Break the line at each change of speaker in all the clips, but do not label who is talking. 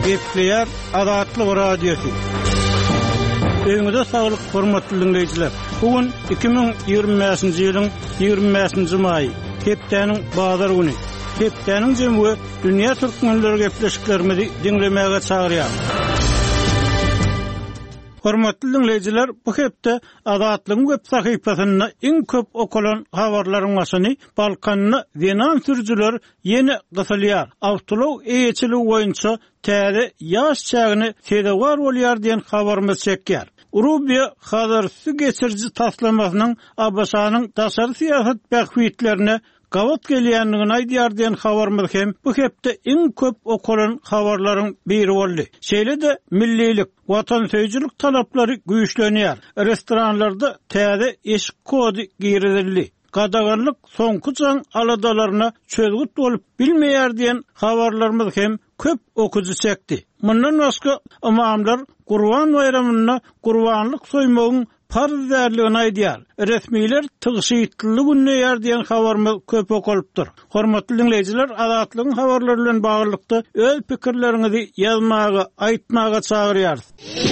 Gepleyer Adatlyk radiosu. Öňüňizde saglyk hormatly dinleýijiler. Bugün 2025-nji ýylyň 25-nji maýy, hepdeniň bazar güni. Hepdeniň jemgy dünýä türkmenleri gepleşiklerimizi dinlemäge çagyrýar. Hormatly dinleýijiler, bu hepde Adatlyk web sahypasyna iň köp okulan habarlaryň başyny Balkanyna Venan sürüjüler ýene gysylýar. Awtolog eýeçiligi boýunça täze ýaş çagyny sedewar bolýar diýen habarymyz çekýär. Urubiya hazırsı geçirci taslamasynyň Abbasanyň daşary siýasat bähwitlerine gawat gelýändigini aýdýar diýen habarymyz hem bu hepde iň köp okulan habarlaryň biri boldy. Şeýle-de millilik, watansöýçilik talaplary güýçlenýär. Restoranlarda täze eşik kody girildi. Gadagarlyk soňky jaň aladalaryna çözgüt bolup bilmeýär diýen habarlarymyz hem köp okuzy çekdi. Mundan başga imamlar Qurban bayramyna qurbanlyk soýmagyň farz därligini aýdýar. Resmiler tygyşytlyk günne ýer diýen habarmy köp okulypdyr. Hormatly dinleýijiler, Adatlygyň habarlary bilen baglykda öz pikirleriňizi ýazmaga, aýtmaga çagyrýar.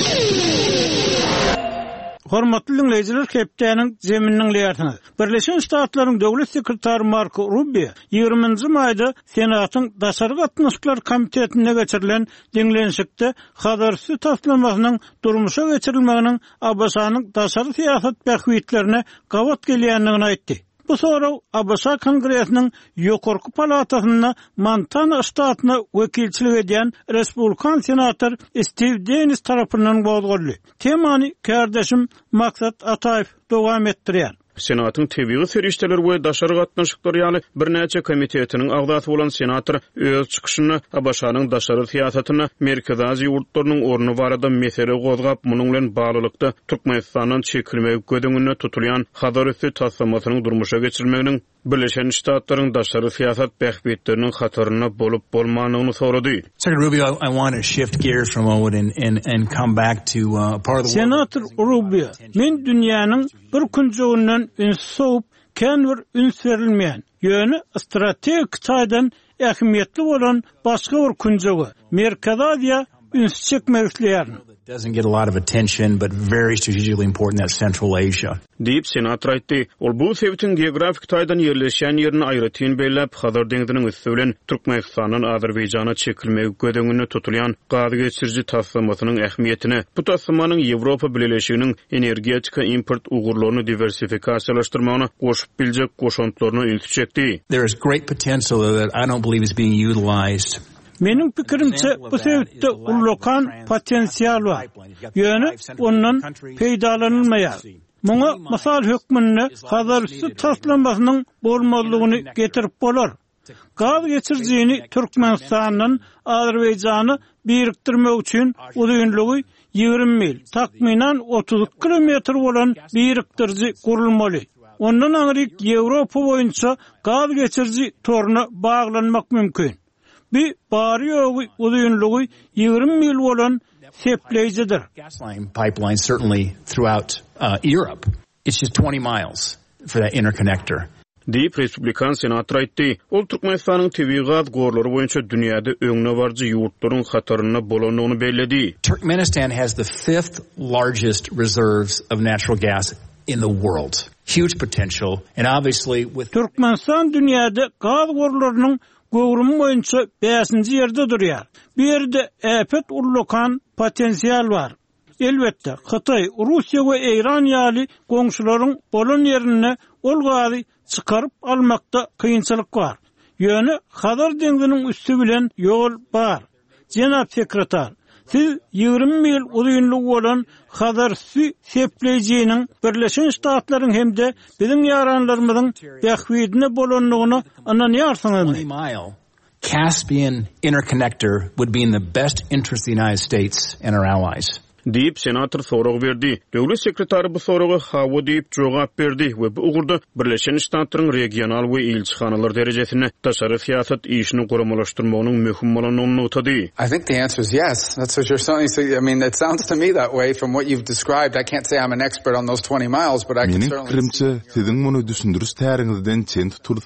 Hormatly dinleýijiler, hepdeniň zeminiň leýärsiňiz. Birleşen Ştatlaryň döwlet sekretary Marco Rubio 20-nji maýda Senatyň daşary gatnaşyklar komitetine geçirilen diňlenşikde habarsy taslamasynyň durmuşa geçirilmeginiň Abbasanyň daşary siýasat bähwitlerine gawat gelýändigini aýtdy. Bu soraw Abbasa Kongresiniň ýokarky palatasyna Montana ştatyna wekilçilik edýän Respublikan senator Steve Dennis tarapyndan bozguldy. Temany kardeşim Maksat Ataýew dowam etdirýär.
Senatyň tebigy ferişteler we daşary gatnaşyklar ýaly bir näçe komitetiniň agdaty bolan senator öz çykyşyny Abbasanyň daşary siýasatyna merkezi ýurtlarynyň orny barada mesele gozgap, munyň bilen baglykda Türkmenistanyň çekilmegi gödüňüne tutulýan hadarysy taslamasynyň durmuşa geçirilmeginiň Birleşen Ştatlaryň daşary siýasat bähwitleriniň hataryna bolup bolmanyny sorady.
Secretary Rubio, I want to shift gears for a moment and come back to part of the
Senator Rubio, men dünýäniň bir künjeginiň ünsüp, kenwer üns berilmeýän, ýöne strategik taýdan ähmiýetli bolan başga bir künjegi, Merkezi Aziýa üns çekmekleýär.
Doesn't get a lot of attention, but very strategically important, that Central Asia.
Diýip senator aýtdy. Ol bu sebäpden geografik taýdan ýerleşýän ýerini aýratyn beýlep, Hazar deňiziniň üstü bilen Türkmenistanyň Azerbaýjana çekilmegi gödüňüne tutulýan gazy geçirji taslamasynyň ähmiýetini, bu taslamanyň Ýewropa Birleşiginiň energetika import ugurlaryny diversifikasiýalaşdyrmagyna goşup biljek goşantlaryny ýyty çekdi.
There is great potential that I don't believe is being utilized.
Menin pikirimçe bu sebäpde ullokan potensial bar. Ýöne ondan peýdalanylmaýar. Muňa mysal hökmünde hazarsy taslamasynyň bolmalygyny getirip bolar. Gaz geçirjini Türkmenistanyň Azerbaýjany birikdirmek üçin uzunlygy 20 mil, takminan 30 kilometr bolan birikdirji gurulmaly. Ondan aňryk Ýewropa boýunça gaz geçirji toruny baglanmak mümkin. Bir bari uzunluğu 20 mil olan sepleyijidir.
Gasline pipeline certainly throughout Europe. It's just 20 miles for that interconnector.
Diýip Respublikan senator aýtdy. Ol Türkmenistanyň tebii gaz gorlary boýunça dünýäde öňüne barjy ýurtlaryň hataryna bolanyny bellädi.
Turkmenistan has the 5th largest reserves of natural gas in the world. Huge potential, and obviously with
Türkmenistan dünýäde gaz gorlarynyň Gowrum boýunça 5-nji ýerde durýar. Bu ýerde äpet ullokan potensial bar. Elbetde Hytaý, Russiýa we Eýran ýaly goňşularyň bolan ýerine ol gazy çykaryp almakda kynçylyk bar. Ýöne Hazar deňiziniň üstü bilen ýol bar. Jenap sekretar, siz 20 mil uzunlygy bolan Hazarsy sepleýijiniň Birleşen Ştatlaryň hemde biziň ýaranlarymyzyň bähwidine bolanlygyny anlaýarsyňyzmy?
Caspian interconnector would be in the best interest of the United States and our allies.
Diýip senator sorag berdi. Döwlet sekretary bu soraga hawa diýip jogap berdi we bu ugurda Birleşen Ştatlaryň regional we ilçihanalar derejesine daşary siýasat işini guramalaşdyrmagynyň möhüm bolanyny notady.
I think the answer is yes. That's what you're saying. I mean, it sounds to me that way from what you've described. I can't say I'm an expert on those 20 miles, but I can certainly...
Menin siziň muny düşündürüş täriňizden çen tutursa,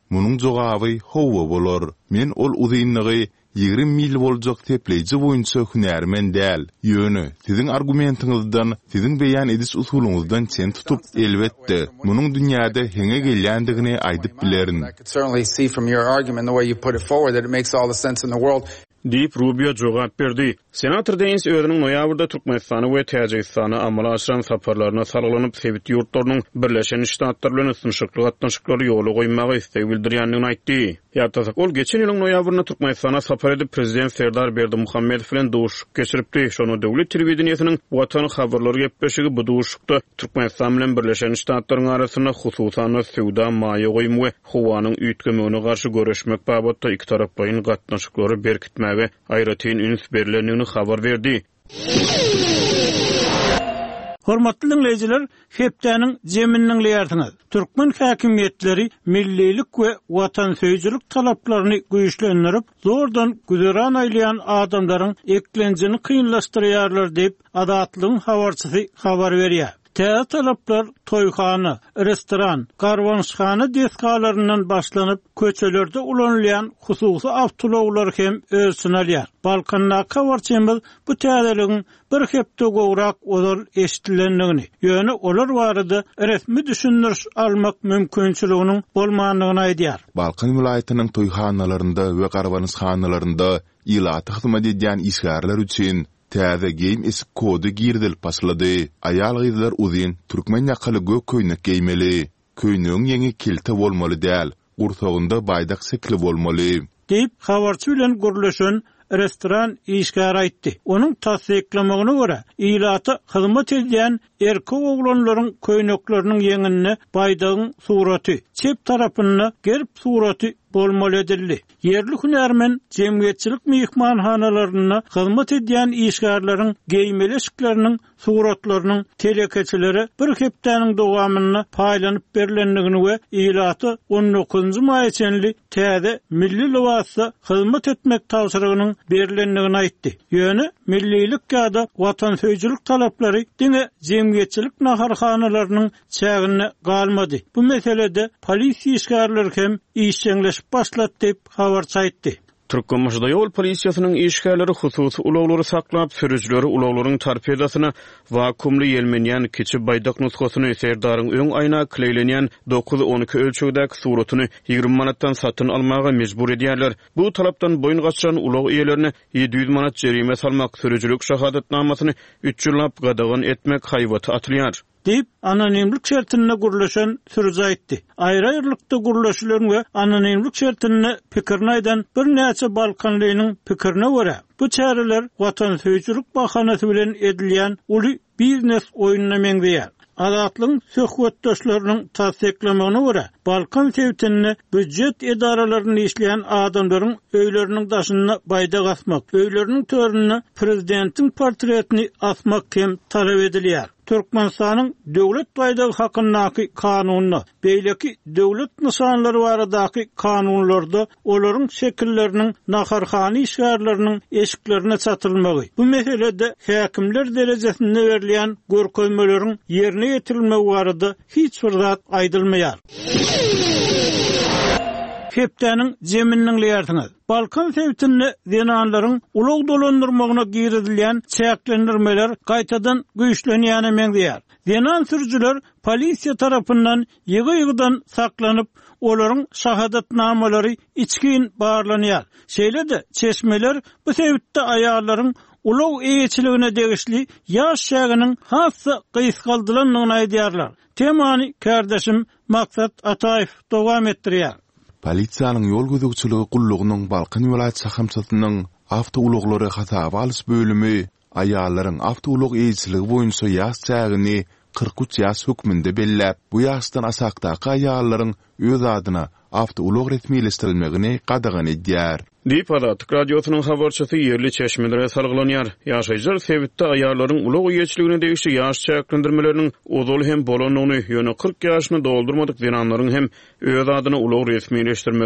Munun jogaby howa bolar. Men ol uzynlygy 20 mil boljak tepleýji boýunça hünärmen däl. Ýöne, siziň argumentiňizden, siziň beýan edis usulunuzdan çen tutup elbetde munun dünýäde heňe gelýändigini aýdyp bilerin.
I could certainly see from your argument, the way you put it forward, that it makes all the sense in the world.
Deyip Rubio jogap berdi. Senator Denis özüniň noýabrda Türkmenistany we Täjikistany amala aşyran saparlaryna saralanyp Sowet ýurtlarynyň Birleşen Ştatlar bilen ysynşykly gatnaşyklary ýoly goýmagy istegi bildirýändigini aýtdy. Ýa-da ol geçen ýylyň noýabryna Türkmenistana sapar edip prezident Serdar Berdimuhammedow bilen duşup geçiripdi. Şonu döwlet telewizionynyň watan habarlary gepleşigi bu duşukda Türkmenistan bilen Birleşen Ştatlaryň arasyna hususan sowda maýa goýmy we howanyň üýtgemegine garşy görüşmek babatda iki tarap baýyn gatnaşyklary berkitmäge aýratyn üns berilendigini habar berdi.
Hormatly dinleyijiler, hepdäniň jeminiň ýertiňiz. Türkmen häkimetleri millilik we watansöýçilik talaplaryny güýçlendirip, zordan güzeran aýlayan adamlaryň eklenjini kynlaşdyrýarlar diýip Adatlygyň habarçysy habar berýär. Täze talaplar toýhana, restoran, garwanşhana deskalarynyň başlanyp köçelerde ulanylýan hususy awtolawlar hem ölçüni alýar. Balkanna kawarçymyz bu täzeligiň bir hepde gowrak ozal eşitilendigini, ýöne olar barada resmi düşündiriş almak mümkinçiliginiň bolmandygyny aýdýar.
Balkan vilayatynyň toýhanalarynda we garwanşhanalarynda ýylaty hyzmat edýän işgärler üçin täze geyim esik kody girdilip başlady. Aýal gyzlar uzyn türkmen ýakaly gök köýnek geýmeli. Köýnüň ýeňi kilte bolmaly däl, urtagynda baýdak sekli bolmaly.
Deyip habarçy bilen gürleşen restoran işgär aýtdy. Onuň tasdiklamagyna görä, ýylaty hyzmat edýän erkek oglanlaryň köýnekleriniň ýeňine baýdagyň suraty, çep tarapyna gerip suraty bolmaly edildi. Yerli hünärmen jemgyýetçilik mehmanhanalaryna hyzmat edýän işgärleriň geýmeleşikleriniň suratlarynyň telekeçileri bir hepdäniň dowamyny paýlanyp berilendigini we ýylaty 19-njy maý içenli täze milli lewasda hyzmat etmek tawsyrygynyň berilendigini aýtdy. Ýöne millilik ýa-da watansöýçilik talaplary diňe jemgyýetçilik naharhanalarynyň çägine galmady. Bu meselede polisiýa işgärleri hem işçileşip başlat diýip habarçy aýtdy.
Türkmenistanda ýol polisiýasynyň işgärleri hususy ulawlary saklap, sürüjileri ulawlaryň tarpedasyna vakuumly ýelmenýän kiçi baýdak nusgasyny Serdaryň öň aýna kleýlenýän 9-12 ölçegdäki suratyny 20 manatdan satyn almaga mejbur edýärler. Bu talapdan boyun gaçyran ulaw eýelerine 700 manat jerime salmak, sürüjilik şahadatnamasyny 3 ýyllap gadagyn etmek haýwaty atylýar. Deyip anonimlik şertine gürleşen sürücü aýtdy. Aýry-aýrylykda gürleşilen we anonimlik şertine pikirini aýdan bir näçe Balkanlynyň pikirine görä, bu çäreler watansöýçilik bahanasy bilen edilýän uly biznes oýunyna meňzeýär. Adatlyň söhbetdaşlarynyň tasdiklamagyna görä, Balkan sewtini büdjet edaralaryny işleýän adamlaryň öýleriniň daşyna baýda gasmak, öýleriniň törüne prezidentiň portretini asmak hem talap edilýär. Türkmenistanyň döwlet baýdagy hakyndaky kanunyna, beýleki döwlet nyşanlary baradaky kanunlarda olaryň şekilleriniň naharhany işgärleriniň eşiklerine çatylmagy. Bu meselede häkimler derejesinde berilýän görkezmeleriň ýerine ýetirilmegi barada hiç bir zat aýdylmaýar. Hepdäniň jeminiň ýertiňiz. Balkan sewtini zenanlaryň ulaw dolandyrmagyna girilýän çäklendirmeler gaýtadan güýçlenýäne meňzeýär. Zenan sürüjiler polisiýa tarapyndan ýygy-ýygydan saklanyp, olaryň şahadatnamalary içkin barlanýar. Şeýle-de çeşmeler bu sewtde aýallaryň ulaw eýetçiligine degişli ýaş şäginiň hassa gysgaldylanlygyny aýdýarlar. Temany kardeşim Maksat Ataýew dowam etdirýär.
Polisiýanyň ýol gözegçiligi gullugynyň Balkan vilayaty sahamçasynyň awtouloglary hasaba alys bölümi aýallaryň awtoulog eýçiligi boýunça ýaş çägini 43 ýaş hökmünde belläp, bu ýaşdan asakdaky aýallaryň öz adyna awtoulog resmileşdirilmegini gadagan edýär.
Deyip Adatlyk radiosynyň habarçysy ýerli çeşmelere salgılanýar. Ýaşaýjylar sebitde aýallaryň ulaw ýeçiligine degişli ýaş çäklendirmeleriniň ozal hem bolanyny ýöne 40 ýaşyny doldurmadyk zenanlaryň hem öz adyna ulaw resmileşdirmegine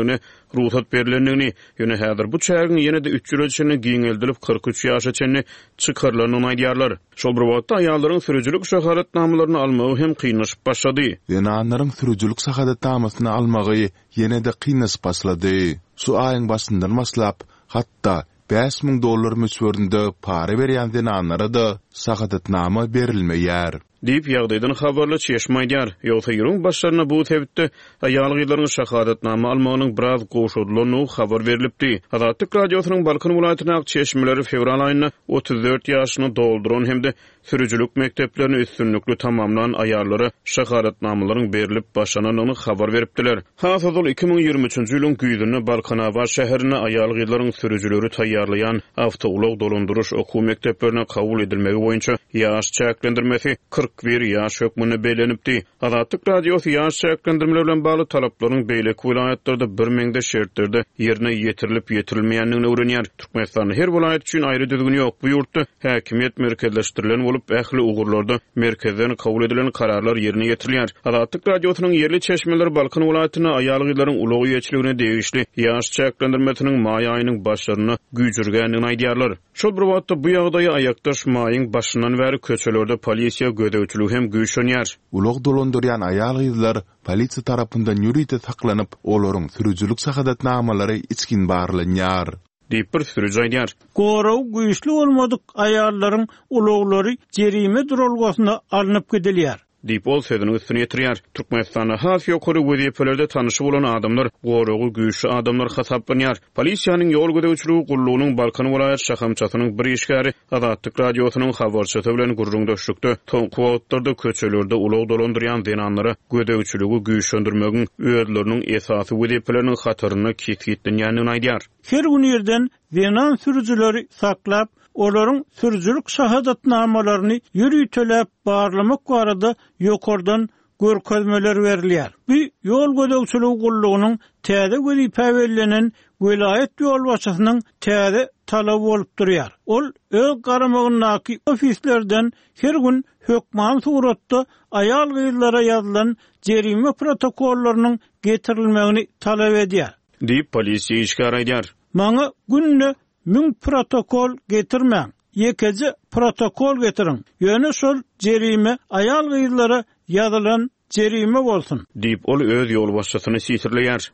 ruhsat berilendigini, ýöne häzir bu çägiň ýene-de 3 ýyl içinde giňeldilip 43 ýaşa çenni çykarlanyny aýdýarlar. Şol bir wagtda aýallaryň sürüjülük şahadatnamalaryny almagy hem kynlaşyp başlady.
Ýene-de sürüjülük şahadatnamasyny almagy ýene-de kynlaşyp başlady. Şu aýyň başyndan başlap, hatda $5,000 möçberinde para berýän denanlara da şahadatnama berilmeýär.
Diýip ýagdaýdan habarly çeşmaýdýar. Ýogsa ýürüň başlaryna bu tebitde aýalgylaryň şahadatnama almagynyň biraz goşudylyny habar berilipdi. Azatlyk radiosynyň Balkan welaýatyna çeşmeleri fevral aýyna 34 ýaşyny dolduran hemde sürüjülük mekdeplerini üstünlükli tamamlanan aýallary şahadatnamalaryň berilip başlananyny habar beripdiler. Hasazol 2023-nji ýylyň güýdüne Balkanawa şäherine aýalgylaryň sürüjüleri taýýarlayan awtoulog dolanduruş okuw mekteplerine kabul edilmegi boýunça ýaş çäklendirmesi 41 ýaş hökmüne beýlenipdi. Azatlyk radiosy ýaş çäklendirmeler bilen bagly talaplaryň beýleki welaýatlarda bir meňde şertlerde ýerine ýetirilip ýetirilmeýändigini öwrenýär. Türkmenistanyň her welaýat üçin aýry düzgün ýok. Bu ýurtda häkimiýet merkezleşdirilen bolup ähli ugurlarda merkezden kabul edilen kararlar ýerine ýetirilýär. Azatlyk radiosynyň yerli çeşmeleri Balkan welaýatyna aýalgylaryň ulag ýetçiligine degişli ýaş çäklendirmesiniň maý aýynyň başlaryna güýjürgendigini aýdýarlar. Şol bir wagtda bu ýagdaýy aýakdaş maýyň başyndan bäri köçelerde polisiýa gödäwçiligi hem güýçlenýär.
Ulag dolandyrýan aýalgylar polisiýa tarapyndan ýürüýte saklanyp, olaryň sürüjülük şahadatnamalary içkin barlanýar.
Diýip bir sürüji aýdýar.
Goraw güýçli bolmadyk aýallaryň ulaglary jerime durulgasyna alınıp gidilýär.
Diýip ol sözüni üstüne ýetirýär. Türkmenistana has ýokary wezipelerde tanyşyp bolan adamlar, gorawy güýçli adamlar hasaplanýar. Polisiýanyň ýol gödäwçiligi gullugynyň Balkan welaýat şahamçasynyň bir işgäri Azatlyk radiosynyň habarçysy bilen gurrundaşlykda toňky wagtlarda köçelerde ulag dolandyrýan denanlara gödäwçiligi güýçlendirmegiň öýdleriniň esasy wezipeleriniň hatyryny kesgitlenýändigini aýdýar.
Her gün ýerden denan sürüjüleri saklap, olaryň sürüjülük şahadatnamalaryny ýürüýtelep barlamak barada ýokardan görkezmeler berilýär. Bu ýol gödäwçiligi gullugynyň täze wezipe berlenen welaýat ýol başçysynyň täze talaby bolup durýar. Ol öz garamagyndaky ofislerden her gün hökman suratda aýalgylara ýazylan jerime protokollarynyň getirilmegini talap edýär.
Diýip polisiýa işgär aýdýar.
Maňa günne 1000 protokol getirmäň. Ýekeci protokol getirin. Ýöne şol jerime aýalgylara ýazylan jerime bolsun.
Diýip ol öz ýol başçysyny sitirleýär.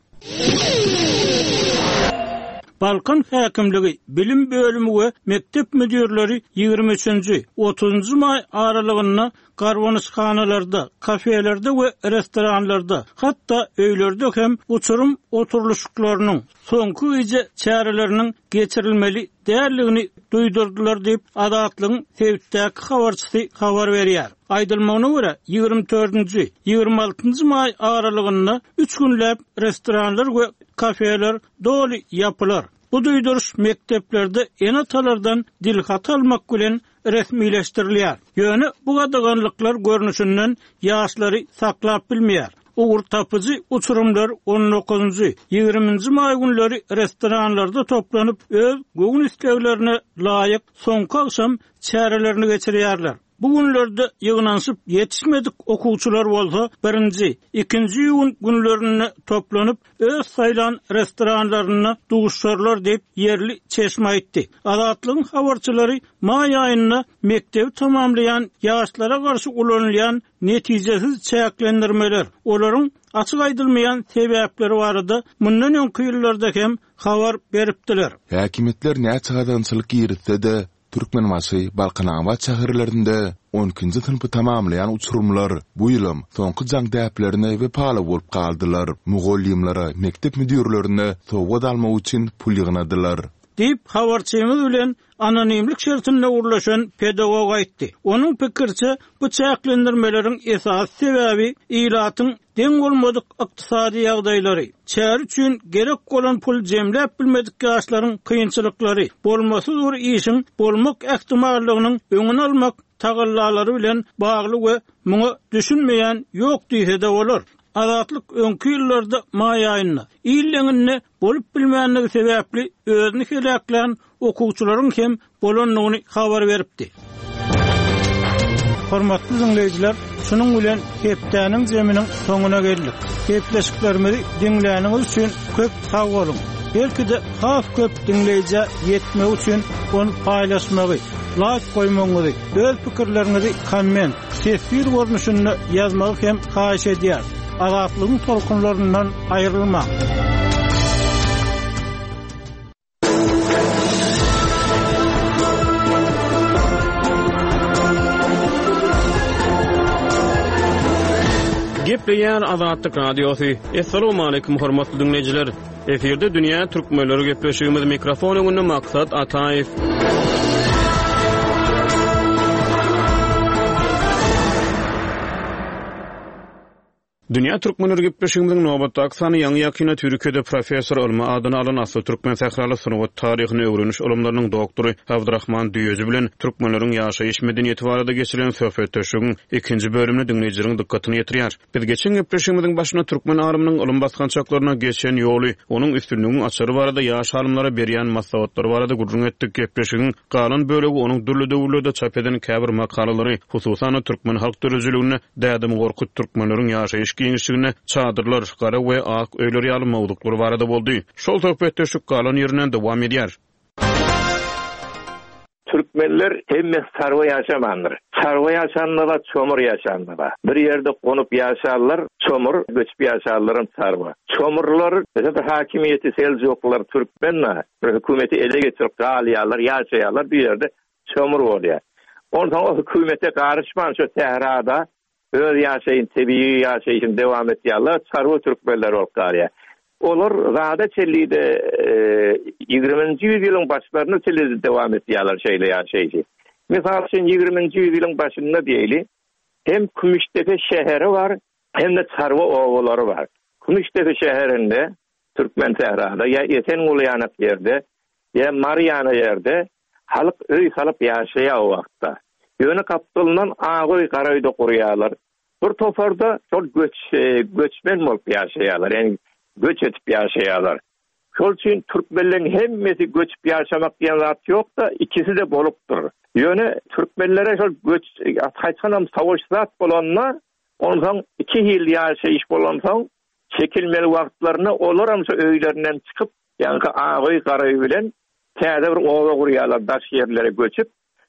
Balkan häkimligi bilim bölümi we mektep müdirleri 23-30 may aralygyna garwanyşhanalarda, kafelerde we restoranlarda, hatda öýlerde hem uçurum oturuluşlarynyň soňky ýyje çäreleriniň geçirilmeli därligini duýdurdylar diýip Azatlygyň Tebitdäki habarçysy habar berýär. Aýdylmagyna görä 24-nji, 26-njy may aralygyna 3 günläp restoranlar we kafeler doli ýapylar. Bu duýduruş mekteplerde enatalardan dilhat almak bilen resmileşdirilýär. Ýöne bu gadaganlyklar görnüşinden ýaşlary saklap bilmeýär. Ugur tapıcı uçurumlar 19-njy, 20-nji may günleri restoranlarda toplanyp öz göwün isleglerine laýyk soňky akşam çärelerini geçirýärler. Bu günlerde ýygnanyp ýetişmedik okuwçylar bolsa, 1-nji, 2-nji günlerini toplanyp öz saýlan restoranlaryna duguşarlar diýip yerli çeşme aýtdy. Azatlygyň habarçylary may aýyna mektep tamamlayan ýaşlara garşy ulanylýan netijesiz çäklendirmeler, olaryň açyk aýdylmaýan sebäpleri barada mundan öňki ýyllarda hem habar beripdiler.
Häkimetler näçe gadançylyk ýeritde Türkmenmaşy Balkanawa şäherlerinde 12-nji sınıfy tamamlayan uçurumlar bu ýylym soňky jaň däplerine we pala bolup galdylar. Mugallimlere, mektep müdirlerine sowgat almak üçin pul ýygnadylar.
Diýip habarçymyz bilen anonimlik şertinde uğurlaşan pedagog aýtdy. Onuň pikirçe bu çäklendirmeleriň esas sebäbi ýylatyň deň bolmadyk ykdysady ýagdaýlary, çär üçin gerek bolan pul jemläp bilmedik ýaşlaryň kynçylyklary, bolmasy zor işiň bolmak ähtimallygynyň öňüni almak tagallalary bilen bagly we muňa düşünmeýän ýok diýse-de bolar. Azatlyk öňki ýyllarda may aýyna ýylleňine bolup bilmänligi sebäpli özüni helaklan okuwçylaryň hem bolanlygyny habar beripdi. hormatly dinleyijiler, şunun bilen hepdäniň jeminiň soňuna geldik. Hepleşiklerimizi dinläniňiz üçin köp sag bolun. Belki-de has köp dinleyici yetmek üçin onu paylaşmagy, like koymagy, öz pikirlerinizi komment, sesli görnüşünde yazmagy hem haýyş edýär. Azatlygyň tolkunlaryndan aýrylmak.
Gepleýär Azatlyk Radiosu. Assalamu alaykum hormatly dinleyijiler. Eferde dünýä türkmenleri gepleşigimiz mikrofon öňünde maksat Ataýew. Dünya Türkmenleri gepleşigimiziň nobatdaky sany ýaňy ýakina Türkiýede professor Ulma adyny alan asl türkmen sähraly sunugat taryhyny öwreniş ulumlarynyň doktory Abdurrahman Düýezi bilen türkmenleriň ýaşaýyş medeniýeti barada geçirilen söhbetleşigiň ikinji bölümini dinleýijileriň dikkatyny ýetirýär. Biz geçen gepleşigimiziň başyna türkmen arymynyň ulum baskançaklaryna geçen ýoly, onuň üstünlüğiniň açary barada ýaş alymlara berýän maslahatlary barada gurrun etdik. Gepleşigiň galan bölegi onuň dürli döwürlerde çap eden käbir makalary, hususan türkmen halk dörejiligine dädim gorkut türkmenleriň ýaşaýyş giňişligine çadırlar, gara we ak öýleri ýaly mawduklary barada boldy. Şol söhbetde şu galan ýerinden dowam edýär.
Türkmenler hemme sarwa ýaşamandyr. Sarwa ýaşandylar, çomur ýaşandylar. Bir ýerde gonyp ýaşarlar, çomur, göçüp ýaşarlaryň sarwa. Çomurlar, mesela hakimiýeti Selçuklular türkmenler, hökümeti ele geçirip galýarlar, ýaşaýarlar, bir ýerde çomur bolýar. Ondan o hökümete garşman şu Tehrada öz ýaşaýyn, tebii ýaşaýyşyny dowam etýärler, sarwa türkmenler bolup galýar. Olar zada çellide 20-nji ýylyň başlaryny çellide dowam etýärler şeýle ýaşaýyşy. Mesal üçin 20-nji ýylyň başynda diýeli, hem Kümüştepe şäheri var, hem de sarwa owalary var. Kümüştepe şäherinde türkmen Tehrada ýa Esenguly ýanak ýerde, ýa Mariýana ýerde halyk öý salyp ýaşaýar o wagtda. Ýöne kapdylyndan agy garaýda gurýarlar. Bir toparda şol göçmen bolup ýaşaýarlar, ýani göç etip ýaşaýarlar. Şol üçin türkmenleriň hemmesi göçüp ýaşamak diýen zat ýok da, ikisi de bolupdyr. Ýöne türkmenlere şol göç haýçanam savaş zat bolanna, ondan 2 ýyl ýaşaýyş bolansaň, çekilmeli wagtlaryna olar hem öýlerinden çykyp, ýani agy garaý bilen täze bir owa gurýarlar, daş ýerlere göçüp,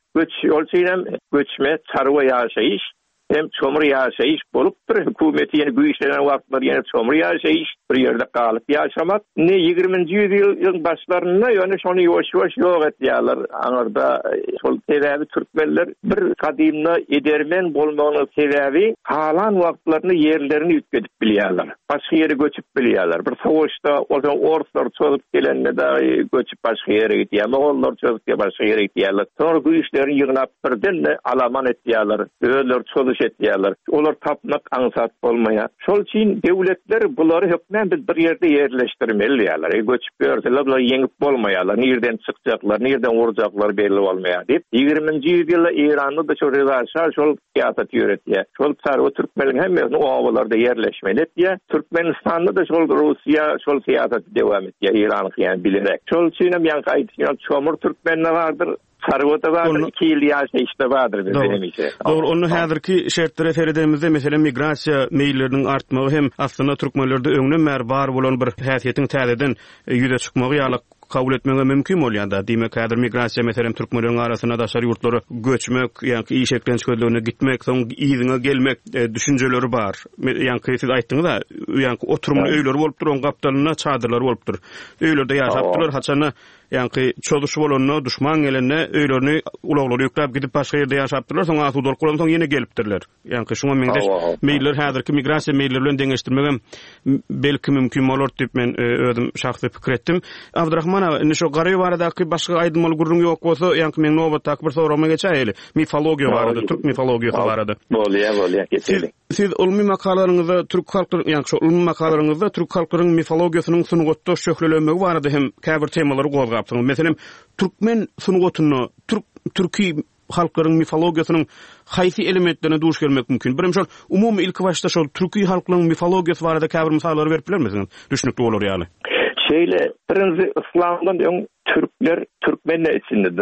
göçme, sarwa ýaşaýyş, hem çomur ýaşaýyş bolupdyr. Hökümeti ýene güýçlenen wagtlar ýene çomur ýaşaýyş, bir ýerde galyp ýaşamak. 20-nji ýylyň başlaryna ýöne şonu ýoş-ýoş ýok etýärler. Aňarda şol sebäbi türkmenler bir kadymda edermen bolmagynyň sebäbi halan wagtlaryny ýerlerini ýütkedip bilýärler. Başga ýere göçüp bilýärler. Bir sowuşda oruslar çöküp gelende de göçüp başga ýere gitýär. Moğollar çöküp başga ýere gitýärler. Sonra güýçlerini ýygnap birden alaman etýärler. Öýler etýärler. Olar tapmak aňsat bolmaýar. Şol üçin döwletler bulary hökmen bir ýerde ýerleşdirmelidirler. Göçüp berseler, bular ýeňip bolmaýarlar. Nerden çykjaklar, nerden urjaklar belli bolmaýar diýip 20-nji ýylda Iranda da şol rewaşa, şol ýatat ýöretýär. Şol sarwa türkmenliň hemmesi owalarda ýerleşmeli etýär. Türkmenistanda da şol Russiýa şol ýatat dowam etýär, Iran ýani bilerek. Şol üçin hem ýa-da aýtýan çomur türkmenler bardyr. Sarwada var, 2 ýyl ýaşaýyşda bardyr bizde.
Doğru, onu häzirki şertlere feredemizde mesela migrasiýa meýilleriniň artmagy hem aslynda türkmenlerde öňüne mer bar bolan bir häsiýetiň täzeden ýüze çykmagy ýaly kabul etmege mümkin bolýanda. Diýmek, häzir migrasiýa meselem türkmenleriň arasyna daşary ýurtlary göçmek, ýani iş eklençgözlüğüne gitmek, soň ýyzyna gelmek düşünjeleri bar. Ýani siz aýtdyňyz da, ýani oturumly öýleri bolupdyr, oň gapdalyna çadyrlar bolupdyr. Öýlerde ýaşapdylar, haçany ýani çoluşy bolanyna, duşman gelende öýlerini ulaglary ýükläp gidip başga ýerde ýaşapdylar, soň asudyl bolan soň ýene gelipdirler. Ýani şuňa meňde meýiller häzirki migrasiýa meýilleri bilen deňeşdirmegem belki mümkin bolar diýip men özüm şahsy pikir etdim. Abdurrahman indi şu garaý baradaky başga aýdymly gurrun ýok bolsa, ýani men nobatdaky bir sorama geçäýeli. Mifologiýa barada, türk mifologiýasy barada.
Bolýar, geçelim.
Siz ulmy makalaryňyzda türk halkyň, ýani şu ulmy makalaryňyzda türk halkynyň mifologiýasynyň sunugatda şöhrelenmegi barada hem käbir temalary gozgapdyňyz. Meselem türkmen sunugatyny, türki halklaryň mifologiýasynyň haýsy elementlerine duş gelmek mümkin. Birim şol umumy ilk başda şol türki halklaryň mifologiýasy barada käbir misallar berip bilermisiniz? Düşünükli bolar ýaly.
Şeýle birinji islamdan öň türkler, türkmenler içinde de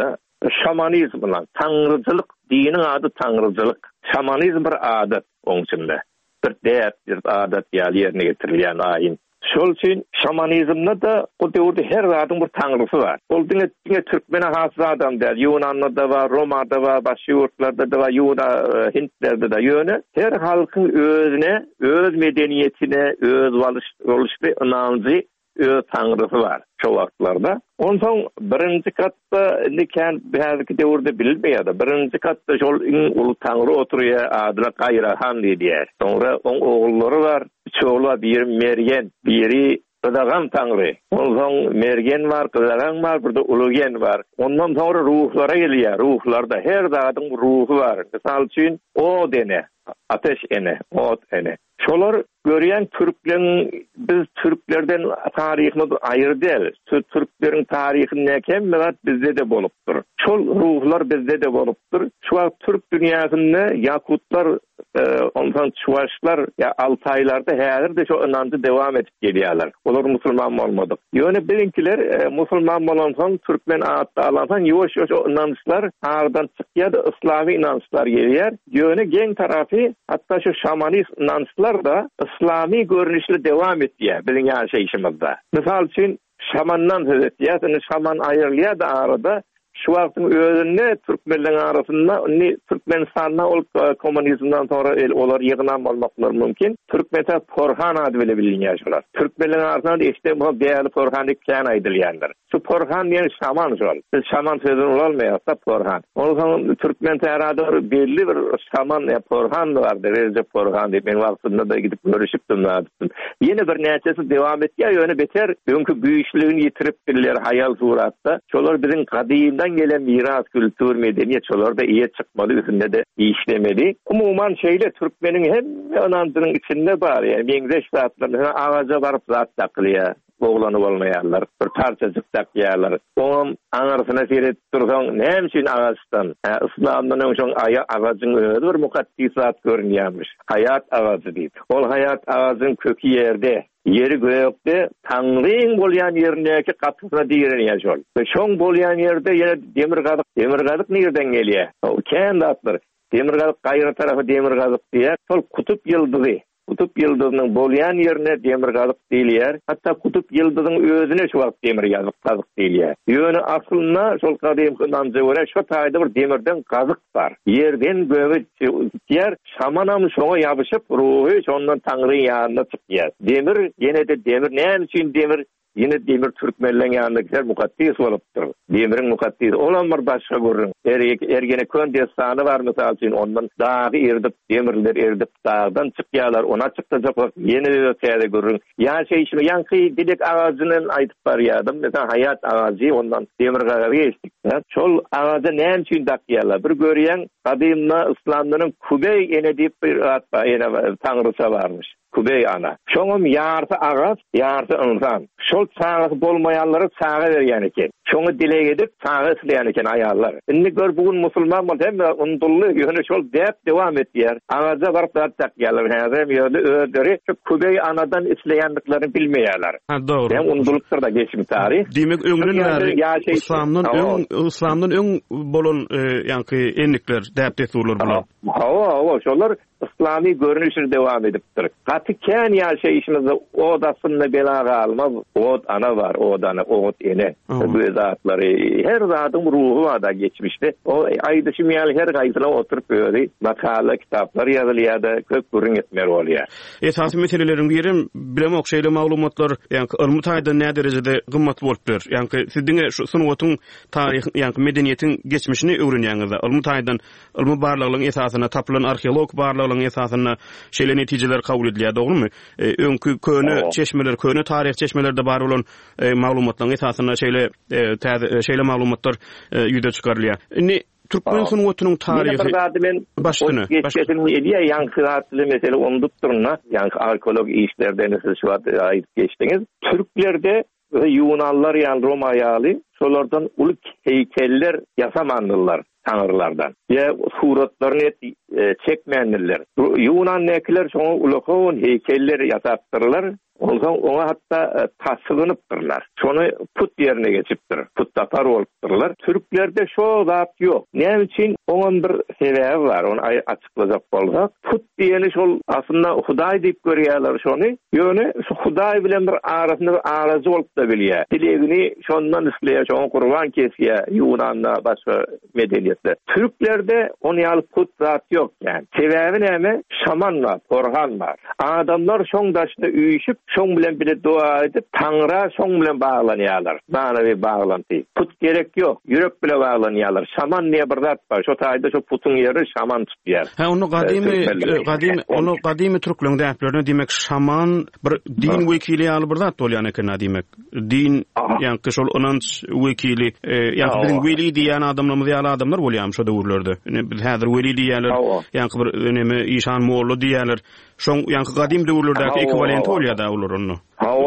şamanizm bilen tanrıcılık, dinin adı tanrıcılık. Şamanizm bir adat onun içinde. Bir dert, bir adat yerine getirilen ayin. Şol için şamanizmda da o döwürde her zatın bir tanrısı var. Ol dine Türkmene has adam der. Yunanlıda var, Roma'da var, başka yurtlarda da var, Hintlerde de yöne. Her halkın özüne, öz medeniyetine, öz oluşlu inancı, öz tanrısı var şu wagtlarda. Ondan birinci katta niken belki döwürde bilmeýärdi. Birinci katta şol ulu tanrı oturýar, adyna Gaýrahan diýär. Sonra on oğulları var. Çoğula bir Mergen, biri Kıdagan Tanrı. Ondan Mergen var, Kıdagan var, burada Ulugen var. Ondan sonra ruhlara geliyor. Ruhlarda her zatın ruhu var. Misal için o dene, ateş ene, ot ene. Şolar görýän Türklerin, biz Türklerden taryhyny aýyr değil. Türklerin taryhyny näkem bizde de bolupdyr. Şol ruhlar bizde de bolupdyr. Şu Türk dünýäsinde Yakutlar, ondan Çuvaşlar ya Altaylarda häzir de şu inancı dewam edip gelýärler. Olar musulman bolmadyk. Ýöne bilinkiler musulman bolansan Türkmen atda alansan ýoş-ýoş o inançlar ardan çykýar, islami inançlar gelýär. Ýöne geň tarapy hatda şu şamanist inançlar da İslami görünüşle devam etdiýär bizim ýaşaýyşymyzda. Misal üçin şamandan söz etdiýär, şaman aýrylýar da arada şu wagtyň özünde Türkmenlerin arasynda Türkmenistan'da ol komünizmden sonra olar ýygynan bolmaklary mümkin. Türkmenler Porhan ady bilen bilinýär. Türkmenlerin arasynda işte bu değerli Porhan diýen aýdylýarlar. Şu Porhan diýen şaman şol. Biz şaman sözüni ulanmaýarsa Porhan. Onuň Türkmen tarada belli bir şaman ya Porhan vardy. Recep Porhan diýip men wagtynda da gidip görüşipdim. Ýene bir näçesi dewam etýär, ýöne beter öňkü güýçlüğini ýitirip bilýär hayal suratda. Şolar bizim kadimden gelen miras, kültür, medeniyet şolar da iyi çıkmadı, üstünde de işlemedi. Umuman şeyle Türkmenin hem inancının içinde var. Yani Mengzeş zatlarına ağaca varıp zat takılıyor. Oğlanı olmayanlar, bir parçacık takýarlar. Onun anarasına seyret dursan, ne için ağaçtan? İslam'dan önce ağacın özü bir mukaddisat görünýärmiş. Hayat ağacı deyip. Ol hayat ağacın kökü yerde. Yeri gökde Tanrıň bolýan ýerindäki gatyna diýerler şol. Ve şoň bolýan ýerde ýene demir gazyk nerden gelýär? O kendi atlar. Demir gazyk gaýra tarafy demir gazyk diýär. Şol kutup ýyldyzy. Kutup ýyldyzynyň bolýan ýerine demir gazyk diýilýär. Hatda kutup ýyldyzynyň özüne şu wagt demir gazyk diýilýär. Ýöne aslynda şol kadym inanjy görä şu taýda bir demirden gazyk bar. Ýerden göwe diýär, şamanam şoňa ýabyşyp ruhy şondan Tanrıň ýanyna çykýar. Demir ýene-de demir näme üçin demir? Yine demir Türkmenlerin yanındakiler mukaddis olupdur. Demirin mukaddis olanlar başka görürüm. Ergene kön destanı var misal için ondan dağı erdip, demirler erdip dağdan çıkýarlar, ona çıkacaklar. Yeni bir ötede görürüm. Ýaşaýyşyny ýanky dilek ağacının aytıp barýardım. Mesela hayat ağacı ondan demir gazyga geçdik. Şol ağaca näme üçin takýarlar? Bir görýän kadymda İslamlyň Kubey ene diýip bir tanrıça varmış. Kubey ana. Şoňam ýarty ağaç, ýarty insan. Şol çağı bolmaýanlary çağı berýän eken. Şoňy dilek edip çağı isleýän eken aýallar. Indi gör bugün musulman bol hem undully ýöne şol dep dewam etýär. Ağaca baryp takýarlar. Häzir ýerde öýleri şu Kubey anadan isleýänliklerini bilmeýärler.
Ha dogry.
Hem undulukdyr da geçmiş tarih.
Demek öňünden İslamdan öň bolan ýanky enlikler dep deturlar bular.
Ha, şolar İslami görünüşüne devam edipdir. Gatyken ýaşaýyşymyzda o dasyny belaga almaz. O ana var, o ana, o ene. Bu zatlary her zatyň ruhu da geçmişde. O aýdyşym ýaly her gaýsyna oturup öýdi. Makala, kitaplar ýazylýardy, köp görün etmer bolýar.
Esasy meselelerin birim bilem okşaýly maglumatlar, ýanky ilmi taýda näme derejede gymmat bolupdyr. Ýanky sizdiňe şu sunwatyň taryhy, ýanky medeniýetiň geçmişini öwrenýäňizde, ilmi taýdan, ilmi barlygyň esasyna tapylan arheolog barlygyň esasyna şeýle netijeler kabul edilýär, dogrymy? Öňkü köne çeşmeler, köne tarih çeşmelerde bar bolan maglumatlaryň esasyna şeýle maglumatlar ýüze çykarylýar. Türkmen sunwatynyň taryhy başlyny
edýär ýankyratly mesele ondypdyrna, ýanky arkeolog işlerden siz şu wagt aýdyp geçdiňiz. Türklerde Yunanlar ýa Roma ýaly şolardan uly heykeller ýasamandylar tanrılardan. Ya suratlarını çekmeyenler. Yunan nekiler şoňa ulakon heykeller ýasapdyrlar. Ondan ona hatta tasıgınıpdırlar. Şonu put yerine geçipdir. Put tapar olupdırlar. Türklerde şo zat yok. Ne için? Onun bir sebebi var. Onu açıklayacak bolsak. Put diyeni şol aslında Hudaý diýip görýärler şonu. Ýöne şu Hudaý bilen bir arasynda bir arazy bolup da bilýär. Dilegini şondan isleýär, şonu kurban kesýär. Ýunanna başga medeniýetde. Türklerde onu ýaly put zat yok yani. Sebebi näme? Şaman var, porhan var. Adamlar şoň daşyna üýüşip, şoň bilen bile dua edip, Taňra şoň bilen baglanýarlar. Manawy baglanty. Put gerek yok. Ýürek bilen baglanýarlar. Şaman diýe bir zat bar. Şo taýda şo putun ýeri şaman tutýar.
Ha onu gadymy türkleň däplerine demek şaman bir din wekili ýaly bir zat bolýan eken demek. Din ýa-ni şol onanç wekili ýa-ni bizim weli diýen adamlarymyz ýaly adamlar bolýar şo döwürlerde. Biz häzir weli diýerler, ýa-ni bir önemi İşan Moğlu diýerler. Şoň ýa-ni gadym döwürlerdäki ekwivalent bolýar da ular onu.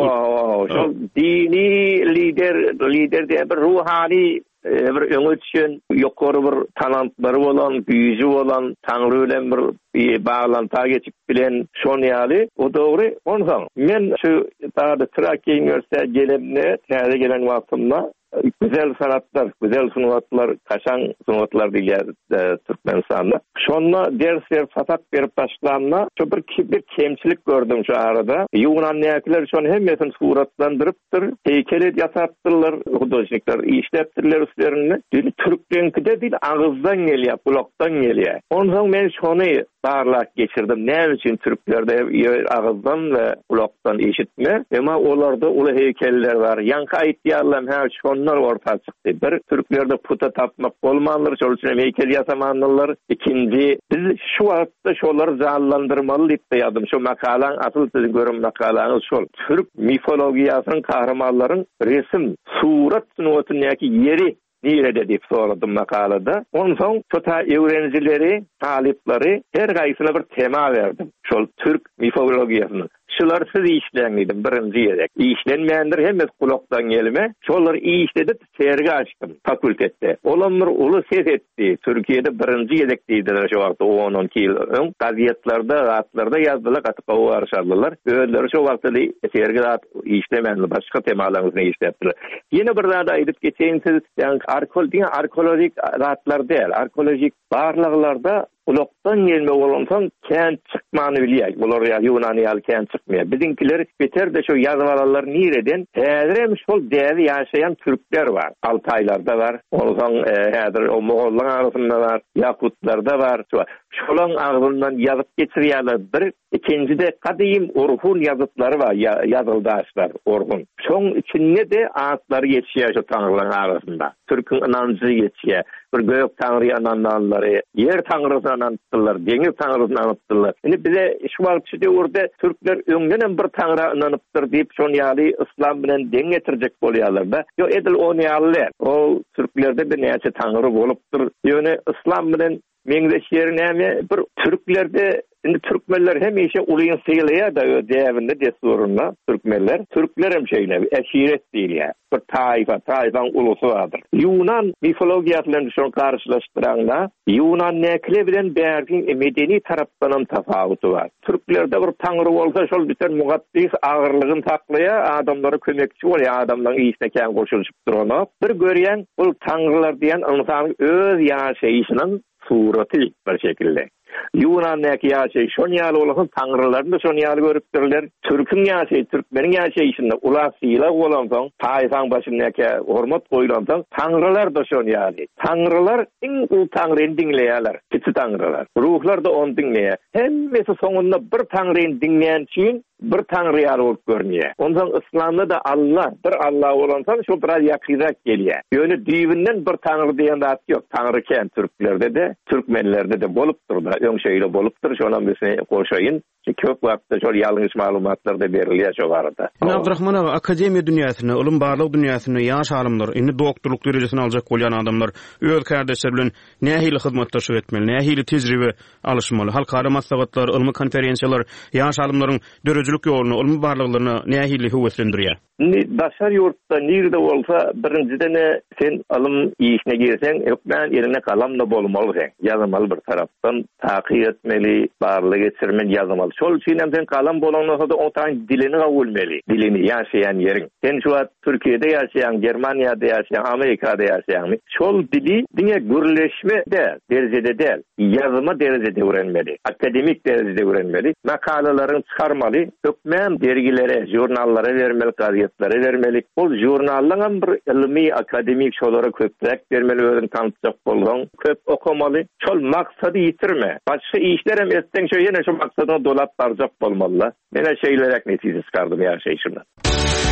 Şo dini lider diýen bir ruhani bir öňüçün ýokary bir talentlary bolan, güýji bolan, Taňry bilen bir baglanta geçip bilen şonu ýaly o dogry ondan. Men şu taýda Trakya Üniversitesi gelemne täze gelen wagtymda güzel sanatlar, güzel sunatlar, kaşan sunatlar diýär Türkmenistanda. Şonda dersler satak berip başlanma, şu bir kemçilik gördüm şu arada. Yunan näkiler şonu hemmesini suratlandyrypdyr, heykeli ýasapdyrlar, hudaýçylyklar işlepdirler üstlerini. Türklenkide dil ağızdan gelýär, kulaktan gelýär. Ondan men şonu barlak geçirdim. Ne için Türklerde ağızdan ve kulaktan eşitme? Ama olarda ulu heykeller var. Yankı aýtýarlar, her şonlar ortaya çıktı. Bir Türklerde puta tapmak bolmanlar, şol üçin heykel ýasamanlar. İkinci, biz şu wagtda şolary canlandyrmaly diýip ýazdym. Şu makalaň asyl sizin görüm makalaňyz şol. Türk mifologiýasynyň kahramanlaryň resim, surat sunuwatynyň ýeri nirede diýip soradym makalada. Ondan şota öwrenjileri, talipleri her gaýsyna bir tema berdim. Şol Türk mifologiýasyny. Şular siz işlenmeydim birinci yerek. İşlenmeyendir hemmet kulaktan gelme. Şolar işledip sergi açtım fakültette. Olanlar ulu ses etti. Türkiye'de birinci yedek deydiler şu vakti 10-12 yıl ön. Gaziyetlerde, rahatlarda yazdılar, katıp o arşarlılar. Öğüleri şu vakti sergi rahat işlemeyenler. Başka temalarımızı işlettiler. Yine bir daha edip geçeyim siz. Yani arkeolojik rahatlar değil. Arkeolojik barlaklarda ulaktan gelme olansan kent çıkmanı bilýär. Bular ýa Ýunany ýaly kent çıkmıyor. Bizimkiler beter de şu yazmalar nireden häzirem şol däli ýaşaýan türkler var. Altaýlarda var. Ondan häzir o Moğollar arasynda var. Yakutlarda var. Şolaň agzyndan ýazyp geçirýärler. Bir ikincide kadym urfun ýazytlary var. Ýazyldaşlar urfun. Şoň içinde de atlary geçýär şu taňrylaryň arasynda. Türkün inancı geçýär. Bir gök taňry ananlary, yer taňrysyny anandylar, deňiz taňrysyny anandylar. Indi bize şu wagtda orada Türkler öňden bir taňra ananypdyr diýip şonu ýaly islam bilen deň getirjek bolýarlar da. Yo edil onu ýaly. O Türklerde bir näçe taňry bolupdyr. Ýöne islam bilen meňzeşýär näme bir Türklerde indi Türkmenler hemişe ulyň syýlaýar da däwinde desuruna Türkmenler. Türkler hem şeýle eşiret diýilýär. Bir taýfa ulusy vardyr. Yunan mifologiýasyny şonu karşılaşdyranda Yunan näkile bilen bärki medeni tarapdan tafavuty var. Türklerde bir taňry bolsa şol biter mugaddis agyrlygyny taklaýar, adamlara kömekçi bolýar, adamlaryň iýisine kän goşulyp durýar. Bir görýän bu taňrylar diýen insanyň öz ýaşaýyşynyň suraty bir şekilde. Yunan näki ýaşaýy şon ýaly bolan taňrylaryny şon ýaly görüpdirler. Türkün ýaşaýy, türkmeniň ýaşaýyşynda ular syýla bolan soň, taýfan başyndaky hormat goýulan soň, taňrylar da şon ýaly. Taňrylar iň ul taňryny diňleýärler, kiçi taňrylar. Ruhlar da onu diňleýär. Hemmesi soňunda bir taňryny diňleýän üçin bir taňry ýaly bolup görnýär. Ondan İslamda da Allah, bir Allah bolan soň şu bir ýakyrak gelýär. Ýöne diýinden bir taňry diýen zat ýok. Taňry kän türklerde de, türkmenlerde de bolupdyr da. Öňşeýle bolupdyr, şondan bize goşaýyn. Köp wagtda şol ýalňyş maglumatlar da berilýär şu barada.
Abdurrahman abi, akademiýa dünýäsine, ulum barlyk dünýäsine ýaş alimler, indi doktorluk derejesini aljak bolýan adamlar öz kardeşler bilen nähili hyzmatdaşyk etmeli, nähili tejribe alışmaly, halkara maslahatlar, ilmi konferensiýalar ýaş alimlaryň dörejilik ýoluny, ulum barlyklaryny nähili höweslendirýär.
Daşar ýurtda nirde bolsa birinciden sen alym işine girsen, ben eline kalamla bolmaly sen. Ýazmaly bir tarapdan takyp etmeli, barlyk geçirmeli, ýazmaly. şol üçin hem sen kalan bolanlasa da o taň dilini gawulmeli. Dilini ýaşaýan ýeriň. Sen şu wagt Türkiýede ýaşaýan, Germaniýada ýaşaýan, Amerikada ýaşaýan, şol dili diňe gürleşme de derejede del, ýazyma derejede öwrenmeli, akademik derejede öwrenmeli, makalalaryny çykarmaly, hökmen dergilere, jurnallara bermeli, gazetlere vermeli. Ol jurnallaryň bir ilmi, akademik şolara köprek bermeli, özüni tanıtjak bolgan, köp okumaly. Şol maksady ýitirme. Başga işler hem etsen şo ýene şo maksadyna dolap barjak bolmaly. Mene şeýlerek netije çykardym ýaşaýşymdan.